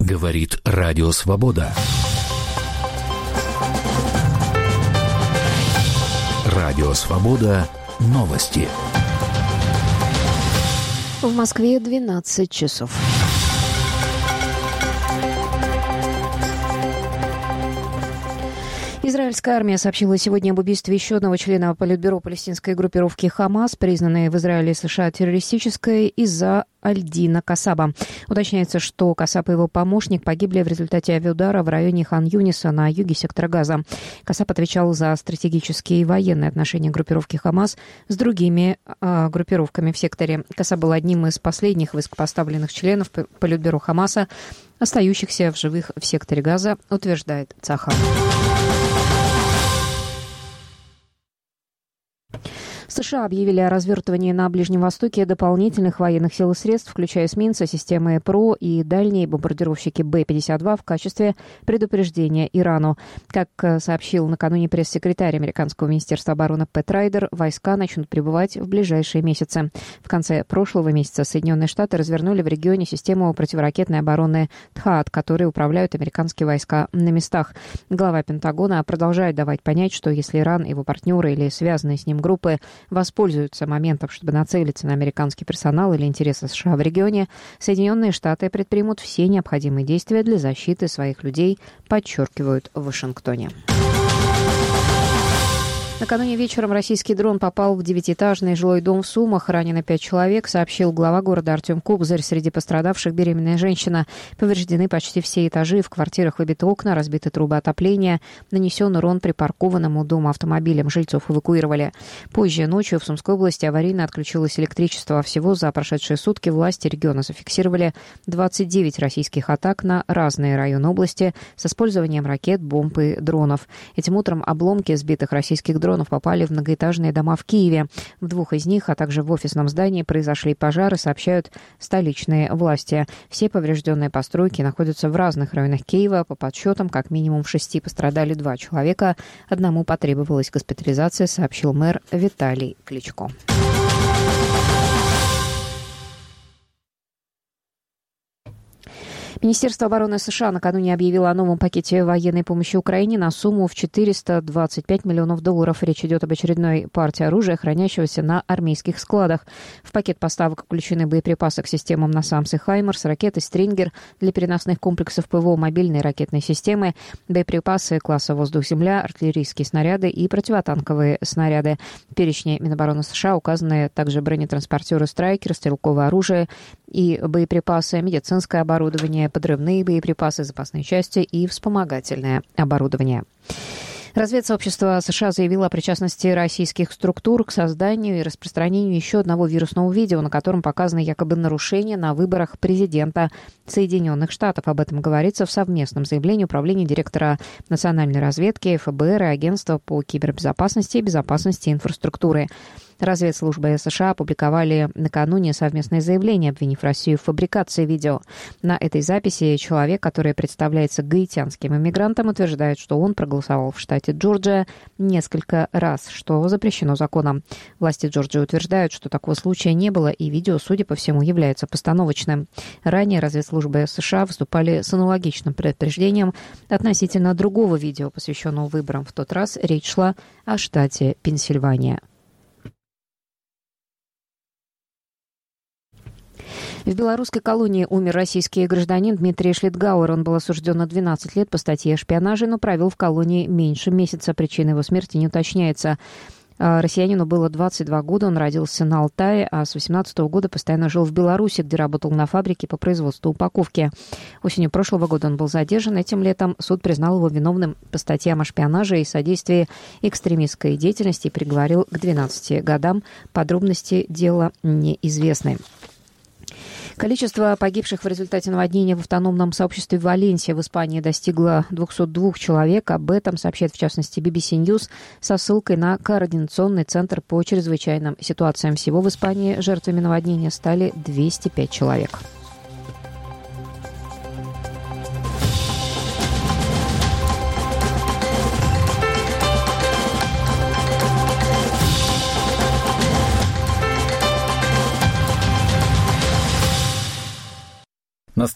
Говорит Радио Свобода. Радио Свобода. Новости. В Москве 12 часов. Израильская армия сообщила сегодня об убийстве еще одного члена Политбюро палестинской группировки «Хамас», признанной в Израиле и США террористической, из-за Аль-Дина Касаба. Уточняется, что Касаб и его помощник погибли в результате авиаудара в районе Хан-Юниса на юге сектора Газа. Касаб отвечал за стратегические и военные отношения группировки «Хамас» с другими группировками в секторе. Касаб был одним из последних высокопоставленных членов Политбюро «Хамаса», остающихся в живых в секторе Газа, утверждает Цахал. США объявили о развертывании на Ближнем Востоке дополнительных военных сил и средств, включая эсминцы, системы ПРО и дальние бомбардировщики Б-52 в качестве предупреждения Ирану. Как сообщил накануне пресс-секретарь американского министерства обороны Пэт Райдер, войска начнут прибывать в ближайшие месяцы. В конце прошлого месяца Соединенные Штаты развернули в регионе систему противоракетной обороны ТХААД, которой управляют американские войска на местах. Глава Пентагона продолжает давать понять, что если Иран, его партнеры или связанные с ним группы воспользуются моментом, чтобы нацелиться на американский персонал или интересы США в регионе, Соединенные Штаты предпримут все необходимые действия для защиты своих людей, подчеркивают в Вашингтоне. Накануне вечером российский дрон попал в 9-этажный жилой дом в Сумах. Ранено 5 человек, сообщил глава города Артем Кобзарь. Среди пострадавших беременная женщина. Повреждены почти все этажи. В квартирах выбиты окна, разбиты трубы отопления. Нанесен урон припаркованному дому автомобилям. Жильцов эвакуировали. Позже ночью в Сумской области аварийно отключилось электричество. Всего за прошедшие сутки власти региона зафиксировали 29 российских атак на разные районы области с использованием ракет, бомб и дронов. Этим утром обломки сбитых российских дронов попали в многоэтажные дома в Киеве. В 2 из них, а также в офисном здании произошли пожары, сообщают столичные власти. Все поврежденные постройки находятся в разных районах Киева. По подсчетам, как минимум в 6 пострадали 2 человека. Одному потребовалась госпитализация, сообщил мэр Виталий Кличко. Министерство обороны США накануне объявило о новом пакете военной помощи Украине на сумму в $425 миллионов. Речь идет об очередной партии оружия, хранящегося на армейских складах. В пакет поставок включены боеприпасы к системам «Насамс» и «Хаймерс», ракеты «Стрингер» для переносных комплексов ПВО, мобильные ракетные системы, боеприпасы класса «Воздух-Земля», артиллерийские снаряды и противотанковые снаряды. В перечне Минобороны США указаны также бронетранспортеры «Страйкер», стрелковое оружие и боеприпасы, медицинское оборудование, подрывные боеприпасы, запасные части и вспомогательное оборудование. Разведсообщество США заявило о причастности российских структур к созданию и распространению еще одного вирусного видео, на котором показаны якобы нарушения на выборах президента Соединенных Штатов. Об этом говорится в совместном заявлении управления директора национальной разведки, ФБР и Агентства по кибербезопасности и безопасности инфраструктуры. Разведслужбы США опубликовали накануне совместное заявление, обвинив Россию в фабрикации видео. На этой записи человек, который представляется гаитянским иммигрантом, утверждает, что он проголосовал в штате Джорджия несколько раз, что запрещено законом. Власти Джорджии утверждают, что такого случая не было, и видео, судя по всему, является постановочным. Ранее разведслужбы США выступали с аналогичным предупреждением относительно другого видео, посвященного выборам. В тот раз речь шла о штате Пенсильвания. В белорусской колонии умер российский гражданин Дмитрий Шлитгауэр. Он был осужден на 12 лет по статье о шпионаже, но провел в колонии меньше месяца. Причина его смерти не уточняется. Россиянину было 22 года, он родился на Алтае, а с 18 года постоянно жил в Беларуси, где работал на фабрике по производству упаковки. Осенью прошлого года он был задержан. Этим летом суд признал его виновным по статьям о шпионаже и содействии экстремистской деятельности и приговорил к 12 годам. Подробности дела неизвестны. Количество погибших в результате наводнения в автономном сообществе Валенсия в Испании достигло 202 человек. Об этом сообщает, в частности, BBC News со ссылкой на Координационный центр по чрезвычайным ситуациям. Всего в Испании жертвами наводнения стали 205 человек.